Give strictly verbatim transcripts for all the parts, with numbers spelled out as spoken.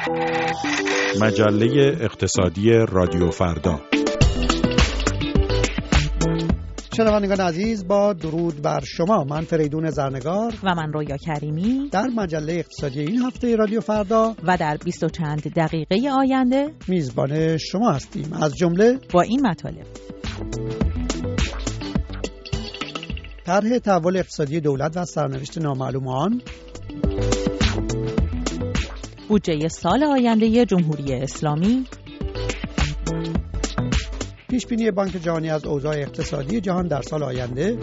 مجله اقتصادی رادیو فردا. شنوندگان عزیز، با درود بر شما. من فریدون زرنگار و من رویا کریمی در مجله اقتصادی این هفته رادیو فردا و در بیست و چند دقیقه آینده میزبان شما هستیم. از جمله با این مطالب: طرح تحول اقتصادی دولت و سرنوشت نامعلوم آن، بودجه سال آینده جمهوری اسلامی، پیشبینی بانک جهانی از اوضاع اقتصادی جهان در سال آینده،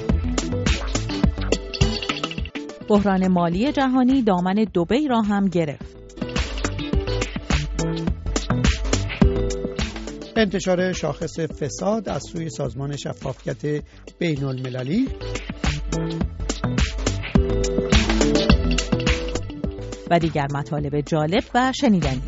بحران مالی جهانی دامن دبی را هم گرفت، انتشار شاخص فساد از سوی سازمان شفافیت بین المللی و دیگر مطالب جالب و شنیدنی.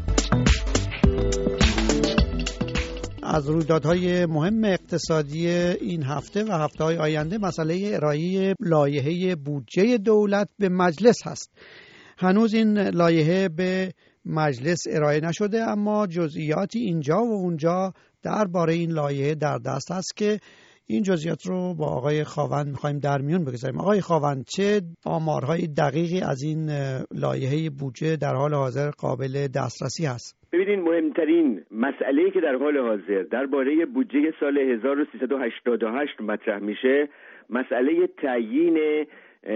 از رویدادهای مهم اقتصادی این هفته و هفته‌های آینده مسئله ارائه لایحه بودجه دولت به مجلس هست. هنوز این لایحه به مجلس ارائه نشده، اما جزئیاتی اینجا و اونجا درباره این لایحه در دست هست که این جزئیات رو با آقای خاوند می‌خوایم در میون بگذاریم. آقای خاوند، چه آمارهای دقیقی از این لایحه بودجه در حال حاضر قابل دسترسی هست؟ ببینید، مهمترین مسئله‌ای که در حال حاضر درباره بودجه سال هزار و سیصد و هشتاد و هشت مطرح میشه، مسئله تعیین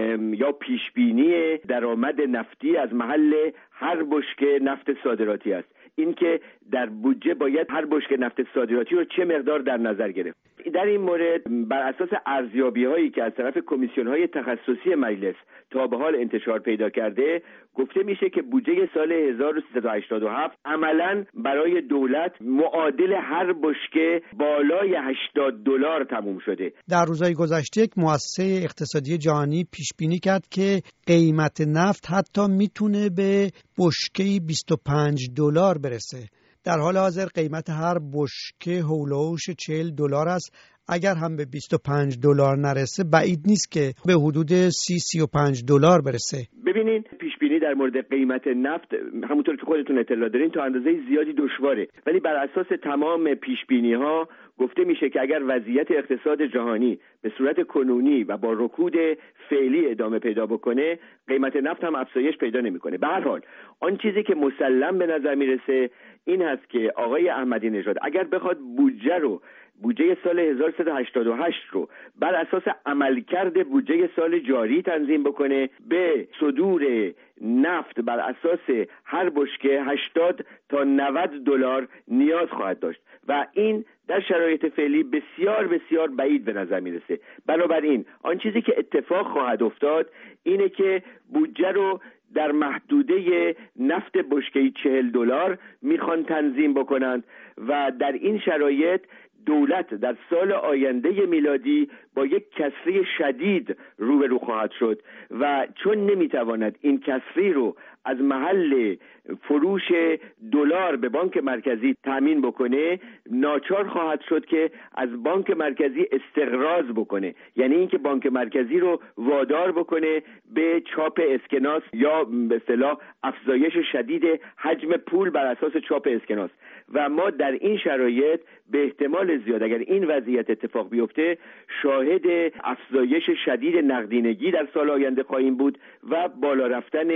یا پیشبینی درآمد نفتی از محل هر بشکه نفت صادراتی است. این که در بودجه باید هر بشکه نفت صادراتی رو چه مقدار در نظر گرفت. در این مورد بر اساس ارزیابی‌هایی که از طرف کمیسیون‌های تخصصی مجلس تا به حال انتشار پیدا کرده، گفته میشه که بودجه سال هزار و سیصد و هشتاد و هفت عملاً برای دولت معادل هر بشکه بالای هشتاد دلار تموم شده. در روزهای گذشته یک مؤسسه اقتصادی جهانی پیش بینی کرد که قیمت نفت حتی میتونه به بشکه بیست و پنج دلار برسه. در حال حاضر قیمت هر بشکه هولوش چهل دلار است. اگر هم به بیست و پنج دلار نرسه، بعید نیست که به حدود سی سی و پنج دلار برسه. ببینید، پیش بینی در مورد قیمت نفت همونطور که خودتون اطلاع دارین تا اندازه زیادی دشواره، ولی بر اساس تمام پیش بینی ها گفته میشه که اگر وضعیت اقتصاد جهانی به صورت کنونی و با رکود فعلی ادامه پیدا بکنه، قیمت نفت هم افزایش پیدا نمیکنه. به هر حال آن چیزی که مسلم به نظر میرسه این هست که آقای احمدی نژاد اگر بخواد بودجه رو بودجه سال هزار و سیصد و هشتاد و هشت رو بر اساس عملکرد بودجه سال جاری تنظیم بکنه، به صدور نفت بر اساس هر بشکه هشتاد تا نود دلار نیاز خواهد داشت و این در شرایط فعلی بسیار بسیار بعید به نظر میرسه. بنابراین آن چیزی که اتفاق خواهد افتاد اینه که بودجه رو در محدوده نفت بشکه‌ای چهل دلار میخوان تنظیم بکنند و در این شرایط دولت در سال آینده میلادی با یک کسری شدید روبرو خواهد شد و چون نمیتواند این کسری رو از محل فروش دلار به بانک مرکزی تامین بکنه، ناچار خواهد شد که از بانک مرکزی استقراض بکنه، یعنی اینکه بانک مرکزی رو وادار بکنه به چاپ اسکناس یا به اصطلاح افزایش شدید حجم پول بر اساس چاپ اسکناس. و ما در این شرایط به احتمال زیاد اگر این وضعیت اتفاق بیفته شاهد افزایش شدید نقدینگی در سال آینده خواهیم بود و بالا رفتن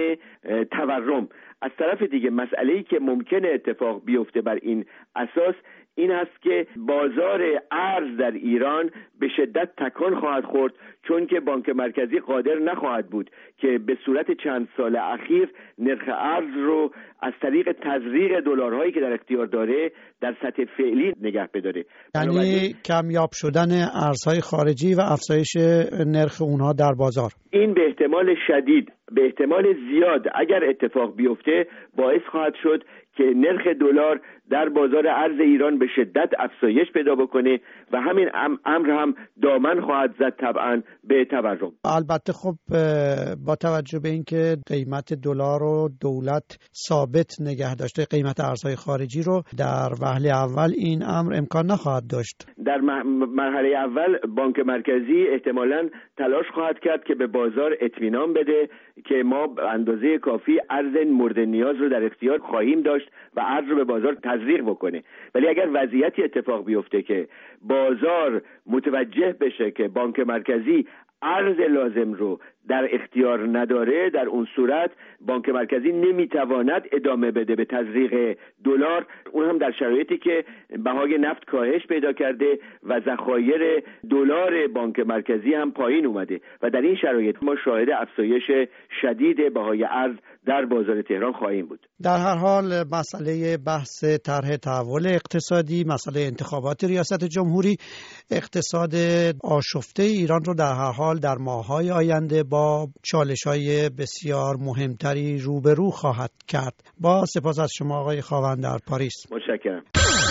تورم. از طرف دیگه مسئله‌ای که ممکنه اتفاق بیفته بر این اساس این است که بازار ارز در ایران به شدت تکان خواهد خورد، چون که بانک مرکزی قادر نخواهد بود که به صورت چند سال اخیر نرخ ارز رو از طریق تزریق دلارهایی که در اختیار داره در سطح فعلی نگه بداره. یعنی کمیاب شدن ارزهای خارجی و افزایش نرخ اونها در بازار. این به احتمال شدید، به احتمال زیاد اگر اتفاق بیفته باعث خواهد شد که نرخ دلار در بازار ارز ایران به شدت افزایش پیدا بکنه و همین امر هم دامن خواهد زد طبعا به تورم. البته خب با توجه به اینکه قیمت دلار رو دولت ثابت نگه داشته، قیمت ارزهای خارجی رو در وهله اول این امر امکان نخواهد داشت. در مرحله اول بانک مرکزی احتمالاً تلاش خواهد کرد که به بازار اطمینان بده، که ما اندازه کافی ارز مورد نیاز رو در اختیار خواهیم داشت و ارز رو به بازار تزریق بکنه. ولی اگر وضعیتی اتفاق بیفته که بازار متوجه بشه که بانک مرکزی ارز لازم رو در اختیار نداره، در اون صورت بانک مرکزی نمیتواند ادامه بده به تزریق دلار، اون هم در شرایطی که بهای نفت کاهش پیدا کرده و ذخایر دلار بانک مرکزی هم پایین اومده و در این شرایط ما شاهد افزایش شدید بهای ارز در بازار تهران خواهیم بود. در هر حال مسئله بحث طرح تحول اقتصادی، مسئله انتخابات ریاست جمهوری، اقتصاد آشفته ایران رو در هر حال در ماه‌های آینده با چالش‌های بسیار مهمتری روبرو خواهد کرد. با سپاس از شما آقای خاوند در پاریس. متشکرم.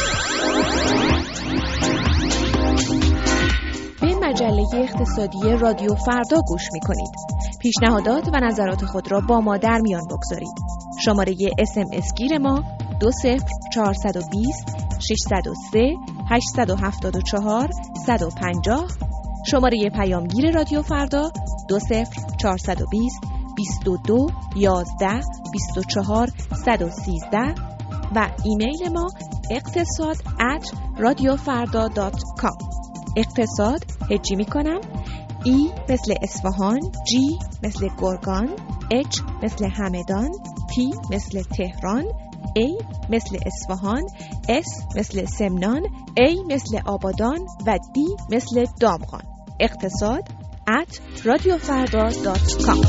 به مجله اقتصادی رادیو فردا گوش می‌کنید. پیشنهادات و نظرات خود را با ما در میان بگذارید. شماره اس ام اس گیر ما دو صفر چهار دو صفر شش صفر سه هشت هفت چهار یک پنج صفر، شماره پیامگیر رادیو فردا دو صفر چهار دو صفر بیست و دو یازده بیست و چهار صد و سیزده و ایمیل ما اقتصاد ات رادیو فردا دات کام. اقتصاد هجی می کنم. ای مثل اصفهان، جی مثل گرگان، اچ مثل همدان، تی مثل تهران، ای مثل اصفهان، اس مثل سمنان، ای مثل آبادان و دی مثل دامغان. اقتصاد ات رادیو فردا دات کام.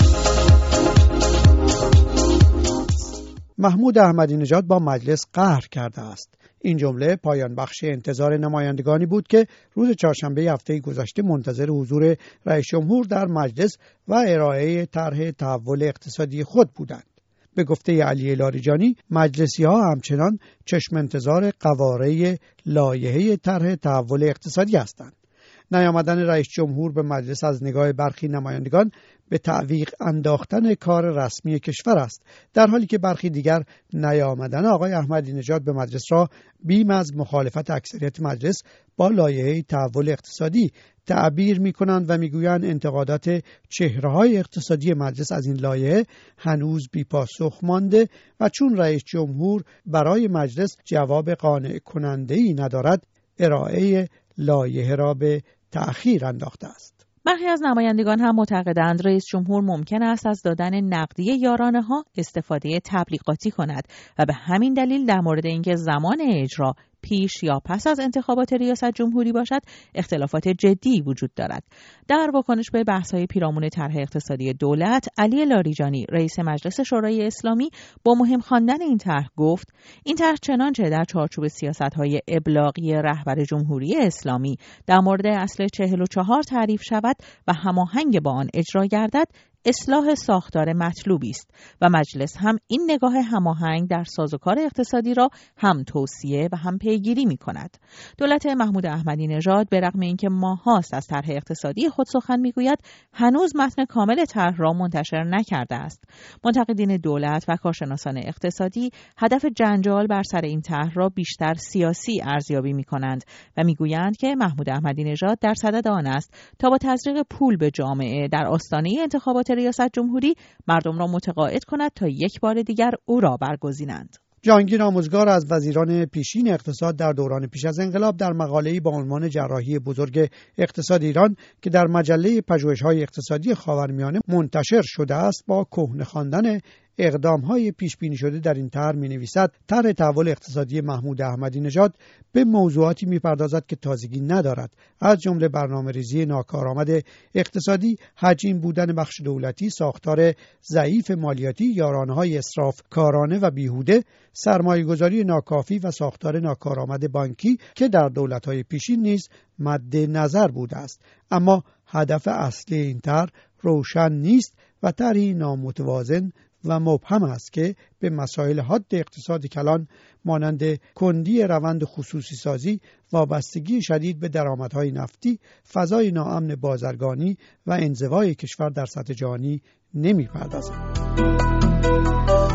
محمود احمدی نژاد با مجلس قهر کرده است. این جمله پایان بخش انتظار نمایندگانی بود که روز چهارشنبه هفته گذشته منتظر حضور رئیس جمهور در مجلس و ارائه طرح تحول اقتصادی خود بودند. به گفته علی لاریجانی، مجلسی‌ها همچنان چشم انتظار قواره لایحه طرح تحول اقتصادی هستند. نیامدن رئیس جمهور به مجلس از نگاه برخی نمایندگان به تعویق انداختن کار رسمی کشور است، در حالی که برخی دیگر نیامدن آقای احمدی نژاد به مجلس را بیم از مخالفت اکثریت مجلس با لایحه تحول اقتصادی تعبیر می‌کنند و می‌گویند انتقادات چهره‌های اقتصادی مجلس از این لایحه هنوز بی‌پاسخ مانده و چون رئیس جمهور برای مجلس جواب قانع کننده‌ای ندارد، ارائه لایحه را به تأخیر انداخته است. برخی از نمایندگان هم معتقدند رئیس جمهور ممکن است از دادن نقدی یارانه ها استفاده تبلیغاتی کند و به همین دلیل در مورد اینکه زمان اجرا پیش یا پس از انتخابات ریاست جمهوری باشد اختلافات جدی وجود دارد. در واکنش به بحث‌های پیرامون طرح اقتصادی دولت، علی لاریجانی رئیس مجلس شورای اسلامی با مهم خواندن این طرح گفت این طرح چنانچه در چارچوب سیاست‌های ابلاغی رهبر جمهوری اسلامی در مورد اصل چهل و چهار تعریف شود و هماهنگ با آن اجرا گردد اصلاح ساختار مطلوبی است و مجلس هم این نگاه هماهنگ در سازوکار اقتصادی را هم توصیه و هم پیگیری می کند. دولت محمود احمدی نژاد به رغم اینکه ماهاست از طرح اقتصادی خود سخن می گوید، هنوز متن کامل طرح را منتشر نکرده است. منتقدین دولت و کارشناسان اقتصادی هدف جنجال بر سر این طرح را بیشتر سیاسی ارزیابی می کنند و می گویند که محمود احمدی نژاد در صدد آن است تا با تزریق پول به جامعه در آستانه انتخابات ریاست جمهوری مردم را متقاعد کند تا یک بار دیگر او را برگزینند. جهانگیر آموزگار از وزیران پیشین اقتصاد در دوران پیش از انقلاب در مقاله‌ای با عنوان جراحی بزرگ اقتصاد ایران که در مجله پژوهش‌های اقتصادی خاورمیانه منتشر شده است با کهنه خواندن اقدام‌های پیش بینی شده در این طرح می‌نویسد طرح تحول اقتصادی محمود احمدی نژاد به موضوعاتی می‌پردازد که تازگی ندارد، از جمله برنامه‌ریزی ناکارآمد اقتصادی، حجیم بودن بخش دولتی، ساختار ضعیف مالیاتی، یارانه‌های اسراف کارانه و بیهوده، سرمایه‌گذاری ناکافی و ساختار ناکارآمد بانکی که در دولت‌های پیشین نیز مد نظر بوده است. اما هدف اصلی این طرح روشن نیست و طرحی نامتوازن و مبهم است که به مسائل حاد اقتصاد کلان مانند کندی روند خصوصی سازی، وابستگی شدید به درآمدهای نفتی، فضای ناامن بازرگانی و انزوای کشور در سطح جهانی نمی‌پردازد.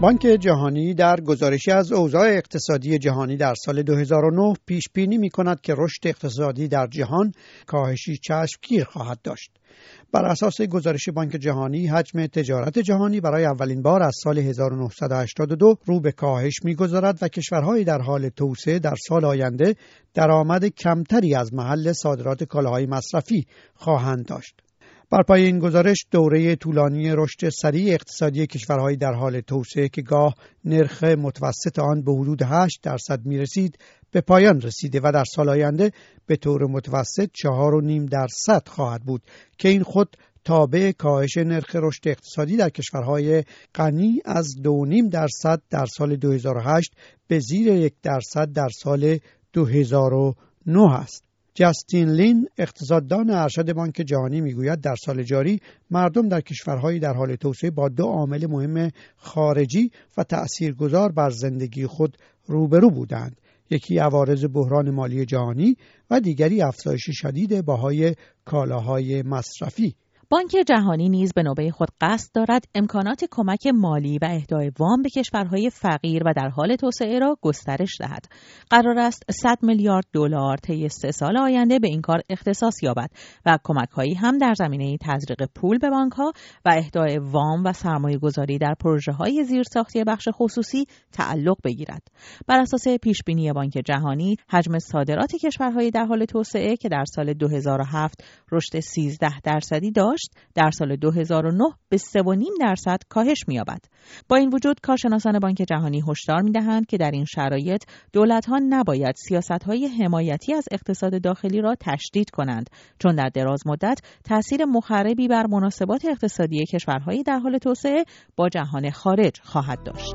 بانک جهانی در گزارشی از اوضاع اقتصادی جهانی در سال دو هزار و نه پیش بینی می‌کند که رشد اقتصادی در جهان کاهشی چشمگیر خواهد داشت. بر اساس گزارش بانک جهانی، حجم تجارت جهانی برای اولین بار از سال هزار و نهصد و هشتاد و دو رو به کاهش می‌گذارد و کشورهای در حال توسعه در سال آینده درآمد کمتری از محل صادرات کالاهای مصرفی خواهند داشت. بر پای این گزارش، دوره طولانی رشد سریع اقتصادی کشورهای در حال توسعه که گاه نرخ متوسط آن به حدود هشت درصد می‌رسید به پایان رسیده و در سال آینده به طور متوسط چهار و نیم درصد خواهد بود که این خود تابع کاهش نرخ رشد اقتصادی در کشورهای غنی از دو و نیم درصد در سال دو هزار و هشت به زیر یک درصد در سال دو هزار و نه است. جاستین لین، اقتصاددان ارشد بانک جهانی، میگوید در سال جاری مردم در کشورهای در حال توسعه با دو عامل مهم خارجی و تأثیرگذار بر زندگی خود روبرو بودند. یکی عوارض بحران مالی جهانی و دیگری افزایش شدید بهای کالاهای مصرفی. بانک جهانی نیز به نوبه خود قصد دارد امکانات کمک مالی و اهدای وام به کشورهای فقیر و در حال توسعه را گسترش دهد. قرار است صد میلیارد دلار طی سه سال آینده به این کار اختصاص یابد و کمک‌هایی هم در زمینه تزریق پول به بانک‌ها و اهدای وام و سرمایه‌گذاری در پروژه‌های زیرساختی بخش خصوصی تعلق بگیرد. بر اساس پیش‌بینی بانک جهانی، حجم صادرات کشورهای در حال توسعه که در سال دو هزار و هفت رشد سیزده درصدی داشت، در سال دو هزار و نه به سه و نیم درصد کاهش می‌یابد. با این وجود کارشناسان بانک جهانی هشدار می‌دهند که در این شرایط دولت‌ها نباید سیاست‌های حمایتی از اقتصاد داخلی را تشدید کنند، چون در دراز مدت تأثیر مخربی بر مناسبات اقتصادی کشورهای در حال توسعه با جهان خارج خواهد داشت.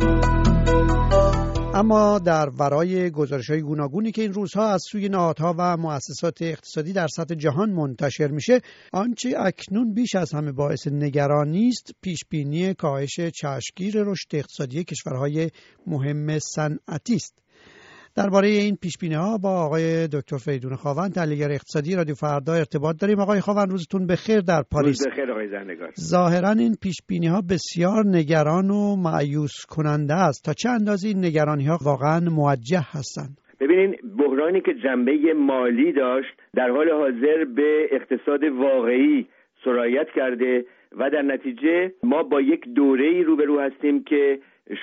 اما در ورای گزارش‌های گوناگونی که این روزها از سوی نهادها و مؤسسات اقتصادی در سطح جهان منتشر میشه، آنچه اکنون بیش از همه باعث نگرانی است پیشبینی کاهش چشمگیر رشد اقتصادی کشورهای مهم صنعتی است. درباره این پیشبینی‌ها با آقای دکتر فریدون خاوند، تحلیلگر اقتصادی رادیو فردا ارتباط داریم. آقای خاوند، روزتون بخیر در پاریس. روز بخیر آقای زرنگار. ظاهراً این پیشبینی‌ها بسیار نگران و مایوس کننده است. تا چه اندازه این نگرانی‌ها واقعاً موجه هستند؟ ببینین، بحرانی که جنبه مالی داشت در حال حاضر به اقتصاد واقعی سرایت کرده و در نتیجه ما با یک دوره‌ای روبرو هستیم که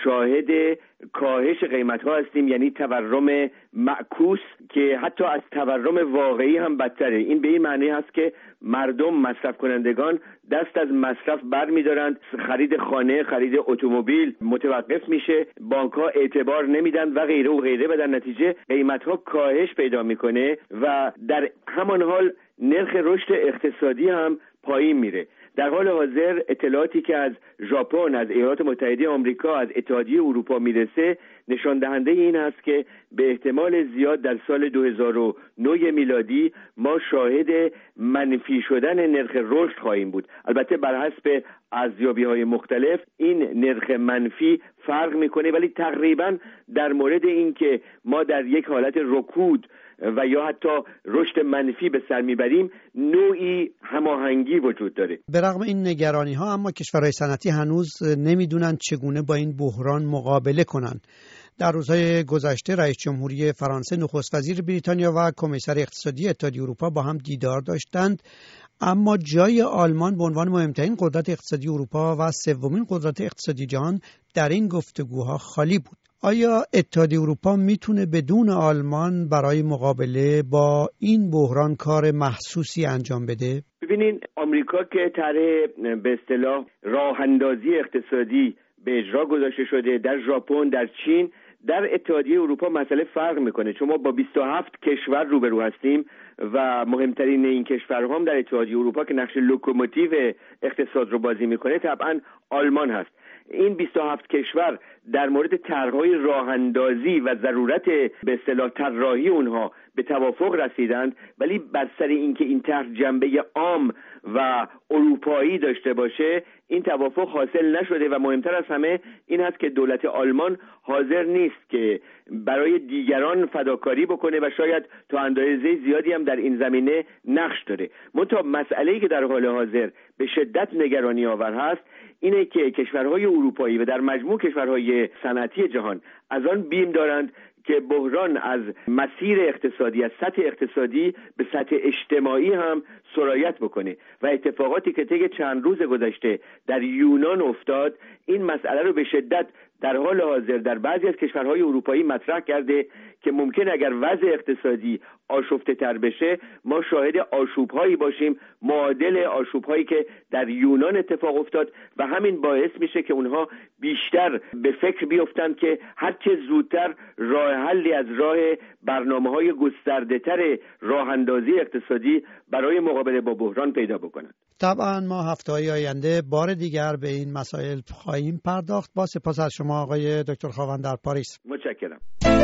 شاهد کاهش قیمت‌ها هستیم، یعنی تورم معکوس که حتی از تورم واقعی هم بدتره. این به این معنی هست که مردم، مصرف کنندگان دست از مصرف بر می‌دارند، خرید خانه، خرید اتومبیل متوقف میشه، بانک‌ها اعتبار نمیدن و غیره و غیره و در نتیجه قیمت‌ها کاهش پیدا میکنه و در همان حال نرخ رشد اقتصادی هم پایین میره. در حال حاضر اطلاعاتی که از ژاپن، از ایالات متحده آمریکا، از اتحادیه اروپا میرسه نشان دهنده این است که به احتمال زیاد در سال دو هزار و نه میلادی ما شاهد منفی شدن نرخ رشد خواهیم بود. البته بر حسب ارزیابی‌های مختلف این نرخ منفی فرق میکنه، ولی تقریبا در مورد این که ما در یک حالت رکود و یا حتی رشد منفی به سر میبریم نوعی هماهنگی وجود داره. به رغم این نگرانی ها اما کشورهای صنعتی هنوز نمیدونن چگونه با این بحران مقابله کنن. در روزهای گذشته رئیس جمهوری فرانسه، نخست وزیر بریتانیا و کمیسر اقتصادی اتحادیه اروپا با هم دیدار داشتند، اما جای آلمان به عنوان مهمترین قدرت اقتصادی اروپا و سومین قدرت اقتصادی جهان در این گفتگوها خالی بود. آیا اتحادیه اروپا میتونه بدون آلمان برای مقابله با این بحران کار محسوسی انجام بده؟ ببینین، آمریکا که طرح به اصطلاح راه اندازی اقتصادی به اجرا گذاشته شده در ژاپن، در چین، در اتحادیه اروپا مسئله فرق میکنه، چون ما با بیست و هفت کشور روبرو هستیم و مهمترین این کشورها هم در اتحادیه اروپا که نقش لوکوموتیو اقتصاد رو بازی میکنه طبعا آلمان هست. این بیست و هفت کشور در مورد طرح‌های راه‌اندازی و ضرورت به اصطلاح طراحی اونها به توافق رسیدند، ولی بر سر اینکه این طرح جنبه عام و اروپایی داشته باشه این توافق حاصل نشده و مهمتر از همه این هست که دولت آلمان حاضر نیست که برای دیگران فداکاری بکنه و شاید تا اندازه زیادی هم در این زمینه نقش داره. منتها مسئله‌ای که در حال حاضر به شدت نگرانی آور هست اینه که کشورهای اروپایی و در مجموع کشورهای صنعتی جهان از آن بیم دارند که بحران از مسیر اقتصادی، از سطح اقتصادی به سطح اجتماعی هم سرایت بکنه و اتفاقاتی که طی چند روز گذشته در یونان افتاد این مسئله رو به شدت در حال حاضر در بعضی از کشورهای اروپایی مطرح کرده که ممکن اگر وضع اقتصادی آشفته تر بشه ما شاهد آشوب‌هایی باشیم معادل آشوب‌هایی که در یونان اتفاق افتاد و همین باعث میشه که اونها بیشتر به فکر بیفتند که هرچه زودتر راه حلی از راه برنامه‌های گسترده‌تر راه‌اندازی اقتصادی برای مقابله با بحران پیدا بکنند. طبعا ما هفته‌های آینده بار دیگر به این مسائل خواهیم پرداخت. با سپاس از شما آقای دکتر خاوند در پاریس. متشکرم.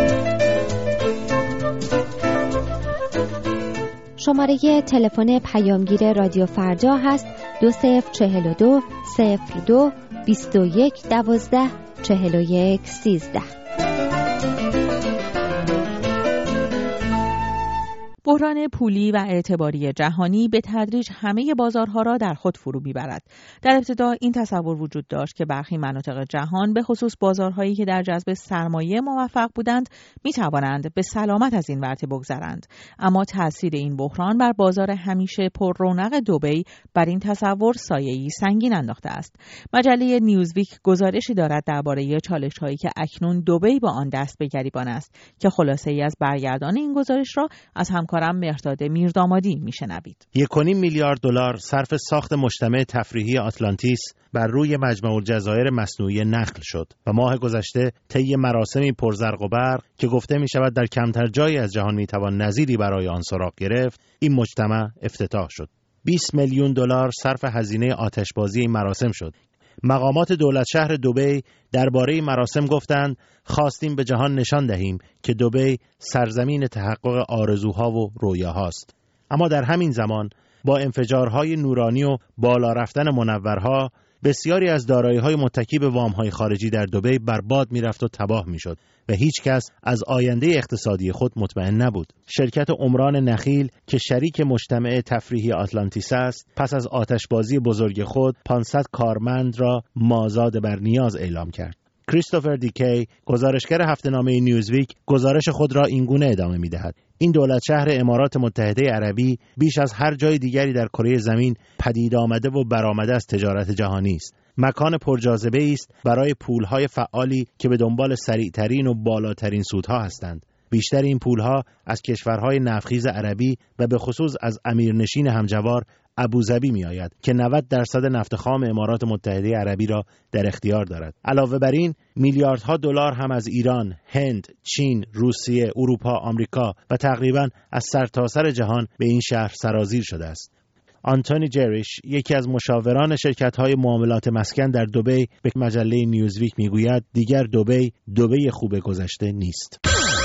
شماره تلفن پیامگیر رادیو فردا هست دو صفر چهل و دو صفر دو بیست و یک دوازده چهل و یک سیزده. بحران پولی و اعتباری جهانی به تدریج همه بازارها را در خود فرو می‌برد. در ابتدا این تصور وجود داشت که برخی مناطق جهان به خصوص بازارهایی که در جذب سرمایه موفق بودند می‌توانند به سلامت از این ورطه بگذرند. اما تأثیر این بحران بر بازار همیشه پر رونق دبی بر این تصور سایه‌ای سنگین انداخته است. مجله نیوزویک گزارشی دارد درباره چالش‌هایی که اکنون دبی با آن دست به گریبان است که خلاصه‌ای از برگردان این گزارش را از همکارم مهرداد میردامادی میشنوید. یک و نیم میلیارد دلار صرف ساخت مجتمع تفریحی آتلانتیس بر روی مجمع الجزایر مصنوعی نقل شد و ماه گذشته طی مراسمی پرزرق و برق که گفته می شود در کمتر جایی از جهان می توان نظیری برای آن سراغ گرفت، این مجتمع افتتاح شد. بیست میلیون دلار صرف هزینه آتشبازی این مراسم شد. مقامات دولت شهر دبی درباره مراسم گفتند خواستیم به جهان نشان دهیم که دبی سرزمین تحقق آرزوها و رویاهاست. اما در همین زمان با انفجارهای نورانی و بالا رفتن منورها بسیاری از دارایی‌های متکی به وام‌های خارجی در دبی برباد می‌رفت و تباه می‌شد و هیچ کس از آینده اقتصادی خود مطمئن نبود. شرکت عمران نخیل که شریک مجتمع تفریحی آتلانتیس است، پس از آتشبازی بزرگ خود پانصد کارمند را مازاد بر نیاز اعلام کرد. کریستوفر دیکی، گزارشگر هفته‌نامه نیوزویک، گزارش خود را اینگونه ادامه می‌دهد: این دولت شهر امارات متحده عربی بیش از هر جای دیگری در کره زمین پدید آمده و برآمده از تجارت جهانی است. مکان پرجاذبه است برای پول‌های فعالی که به دنبال سریعترین و بالاترین سودها هستند. بیشتر این پول‌ها از کشورهای نفتخیز عربی و به خصوص از امیرنشین همجوار ابوظبی می آید که نود درصد نفت خام امارات متحده عربی را در اختیار دارد. علاوه بر این میلیاردها دلار هم از ایران، هند، چین، روسیه، اروپا، آمریکا و تقریباً از سرتاسر جهان به این شهر سرازیر شده است. آنتونی جریش، یکی از مشاوران شرکت‌های معاملات مسکن در دبی، به مجله نیوزویک میگوید دیگر دبی دبی خوب گذشته نیست.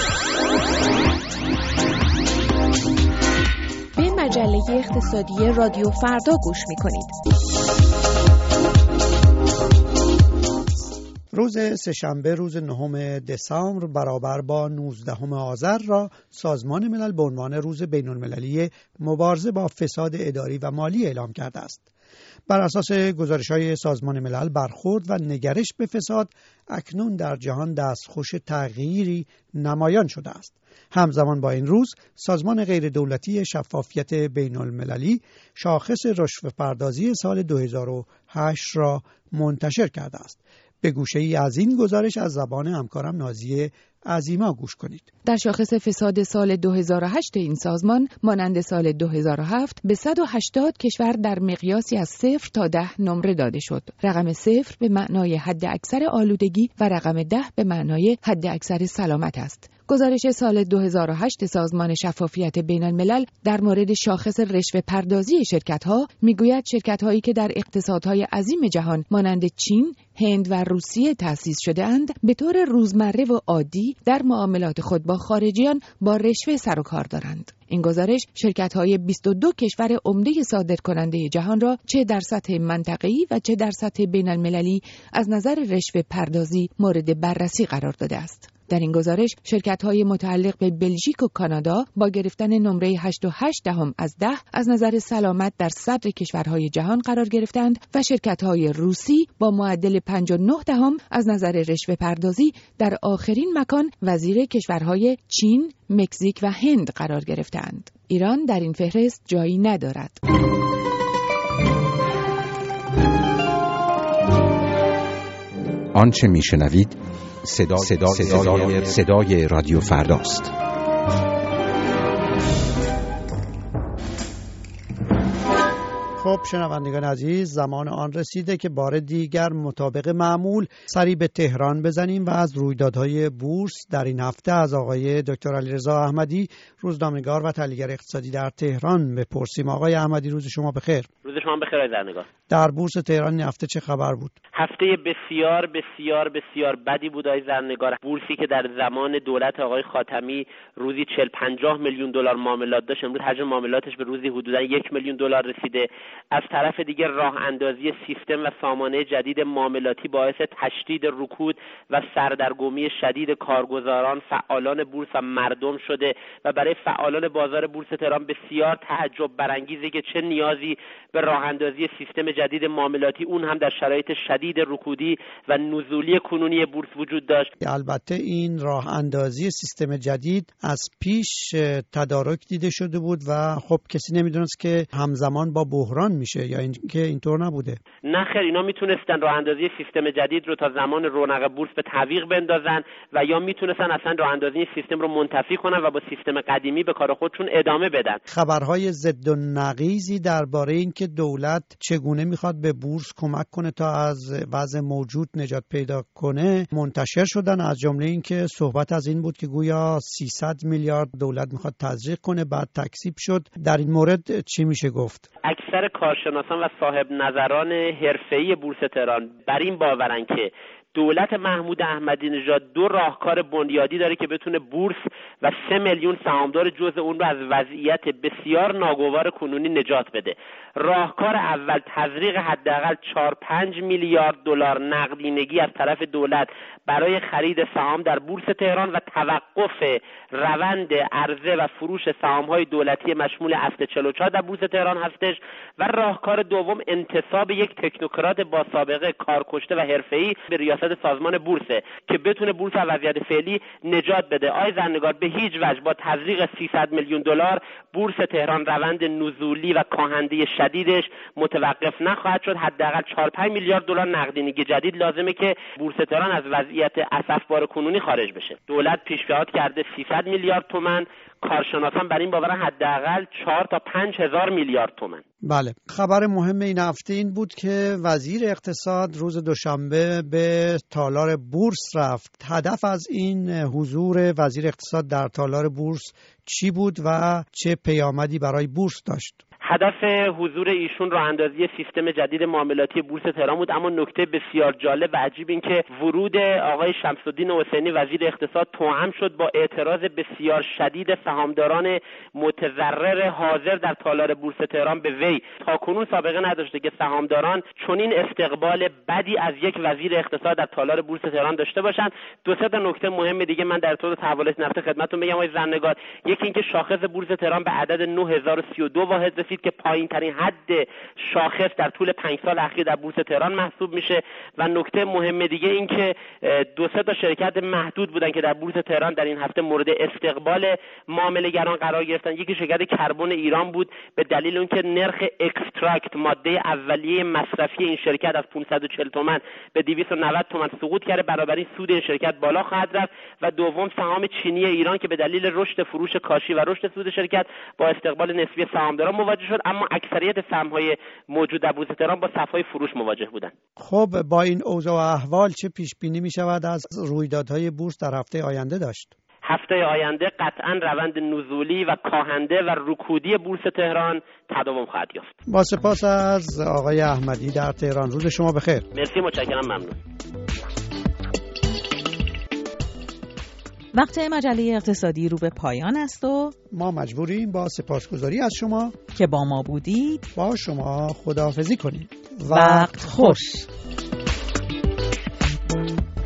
به مجله اقتصادی رادیو فردا گوش می‌کنید. روز سه‌شنبه روز نهم دسامبر برابر با نوزدهم آذر را سازمان ملل به عنوان روز بین‌المللی مبارزه با فساد اداری و مالی اعلام کرده است. بر اساس گزارش‌های سازمان ملل برخورد و نگرش به فساد اکنون در جهان دستخوش تغییری نمایان شده است. همزمان با این روز سازمان غیردولتی شفافیت بین‌المللی شاخص رشوه پردازی سال دو هزار و هشت را منتشر کرده است. به گوشه‌ای از این گزارش از زبان همکارم نازیه عظیما گوش کنید. در شاخص فساد سال دو هزار و هشت این سازمان مانند سال دو هزار و هفت به صد و هشتاد کشور در مقیاسی از صفر تا ده نمره داده شد. رقم صفر به معنای حد اکثر آلودگی و رقم ده به معنای حد اکثر سلامت است. گزارش سال دو هزار و هشت سازمان شفافیت بین الملل در مورد شاخص رشوه پردازی شرکت‌ها میگوید شرکت‌هایی که در اقتصادهای عظیم جهان مانند چین، هند و روسیه تأسیس شده اند به طور روزمره و عادی در معاملات خود با خارجیان با رشوه سر و کار دارند. این گزارش شرکت‌های بیست و دو کشور عمده صادرکننده جهان را چه در سطح منطقه‌ای و چه در سطح بین المللی از نظر رشوه پردازی مورد بررسی قرار داده است. در این گزارش شرکت‌های متعلق به بلژیک و کانادا با گرفتن نمره هشت و هشت دهم از ده از نظر سلامت در صدر کشورهای جهان قرار گرفتند و شرکت‌های روسی با معدل پنج و نه دهم از نظر رشوه پردازی در آخرین مکان وزیر کشورهای چین، مکزیک و هند قرار گرفتند. ایران در این فهرست جایی ندارد. آنچه میشنوید صدا صدا صدای, صدای رادیو فرداست. خب شنوندگان عزیز، زمان آن رسیده که بار دیگر مطابق معمول سری به تهران بزنیم و از رویدادهای بورس در این هفته از آقای دکتر علیرضا احمدی، روزنامه‌نگار و تحلیلگر اقتصادی در تهران بپرسیم. آقای احمدی، روز شما بخیر. روز شما بخیر آقای زرنگار. در بورس تهران این هفته چه خبر بود؟ هفته بسیار بسیار بسیار بدی بود آقای زرنگار. بورسی که در زمان دولت آقای خاتمی روزی چهل پنجاه میلیون دلار معاملات داشت، امروز حجم معاملاتش به روزی حدوداً یک میلیون دلار رسیده. از طرف دیگه راه اندازی سیستم و سامانه جدید معاملاتی باعث تشدید رکود و سردرگمی شدید کارگزاران، فعالان بورس و مردم شده و برای فعالان بازار بورس تهران بسیار تعجب برانگیزه که چه نیازی به راه اندازی سیستم جدید معاملاتی، اون هم در شرایط شدید رکودی و نزولی کنونی بورس وجود داشت. البته این راه اندازی سیستم جدید از پیش تدارک دیده شده بود و خب کسی نمیدونست که همزمان با بحران میشه، یا اینکه اینطور نبوده؟ نه خیر، اینا میتونستن راه اندازی سیستم جدید رو تا زمان رونق بورس به تعویق بندازن و یا میتونستن اصلا راه اندازی سیستم رو منتفی کنن و با سیستم قدیمی به کار خودشون ادامه بدن. خبرهای ضد و نقیضی درباره اینکه دولت چگونه میخواد به بورس کمک کنه تا از وضع موجود نجات پیدا کنه منتشر شدن، از جمله اینکه صحبت از این بود که گویا سیصد میلیارد دولت میخواد تزریق کنه، بعد تکذیب شد. در این مورد چی میشه گفت؟ اکثر کارشناسان و صاحب نظران حرفه‌ای بورس تهران بر این باورن که دولت محمود احمدی نژاد دو راهکار بنیادی داره که بتونه بورس و سه میلیون سهامدار جزء اون رو از وضعیت بسیار ناگوار کنونی نجات بده. راهکار اول تزریق حداقل چهار پنج میلیارد دلار نقدینگی از طرف دولت برای خرید سهام در بورس تهران و توقف روند عرضه و فروش سهام‌های دولتی مشمول اصل چهل و چهار در بورس تهران هستش و راهکار دوم انتصاب یک تکنوکرات با سابقه کارکشته و حرفه‌ای به ریاست سازمان بورسه که بتونه بورس از وضعیت فعلی نجات بده. آی زرنگار، به هیچ وجه با تزریق سیصد میلیون دلار بورس تهران روند نزولی و کاهنده شدیدش متوقف نخواهد شد. حداقل چهار پنج میلیارد دلار نقدینگی جدید لازمه که بورس تهران از وضعیت اسفبار کنونی خارج بشه. دولت پیشنهاد کرده سیصد میلیارد تومان، کارشناسان بر این باورن حداقل چهار تا پنج هزار میلیارد تومان. بله، خبر مهم این هفته این بود که وزیر اقتصاد روز دوشنبه به تالار بورس رفت. هدف از این حضور وزیر اقتصاد در تالار بورس چی بود و چه پیامدی برای بورس داشت؟ هدف حضور ایشون راه اندازی سیستم جدید معاملاتی بورس تهران بود، اما نکته بسیار جالب و عجیب این که ورود آقای شمس‌الدین حسینی وزیر اقتصاد توأم شد با اعتراض بسیار شدید سهامداران متضرر حاضر در تالار بورس تهران به وی. تاکنون سابقه نداشته که سهامداران چنین استقبال بدی از یک وزیر اقتصاد در تالار بورس تهران داشته باشند. دو سه تا نکته مهم دیگه من در طور تحولات نفت خدمتتون بگم آقای زرنگار. یکی اینکه شاخص بورس تهران به عدد نه هزار و سی و دو واحد رسید که پایین ترین حد شاخص در طول پنج سال اخیر در بورس تهران محسوب میشه و نکته مهم دیگه این که دو سه تا شرکت محدود بودن که در بورس تهران در این هفته مورد استقبال معامله‌گران قرار گرفتن. یکی شرکت کربن ایران بود به دلیل اونکه نرخ اکستراکت ماده اولیه مصرفی این شرکت از پانصد و چهل تومان به دویست و نود تومان سقوط کرده، بنابراین سود این شرکت بالا خواهد رفت. و دوم سهام چینی ایران که به دلیل رشد فروش کاشی و رشد سود شرکت با استقبال نسبی سهامداران مواجه شد، اما اکثریت سهم‌های موجود در بورس تهران با صف‌های فروش مواجه بودند. خب با این اوضاع و احوال چه پیش بینی می‌شود از رویدادهای بورس در هفته آینده داشت؟ هفته آینده قطعا روند نزولی و کاهنده و رکودی بورس تهران تداوم خواهد یافت. با سپاس از آقای احمدی در تهران. روز شما بخیر. مرسی، متشکرم، ممنون. وقت مجله اقتصادی رو به پایان است و ما مجبوریم با سپاسگزاری از شما که با ما بودید با شما خداحافظی کنیم. وقت خوش.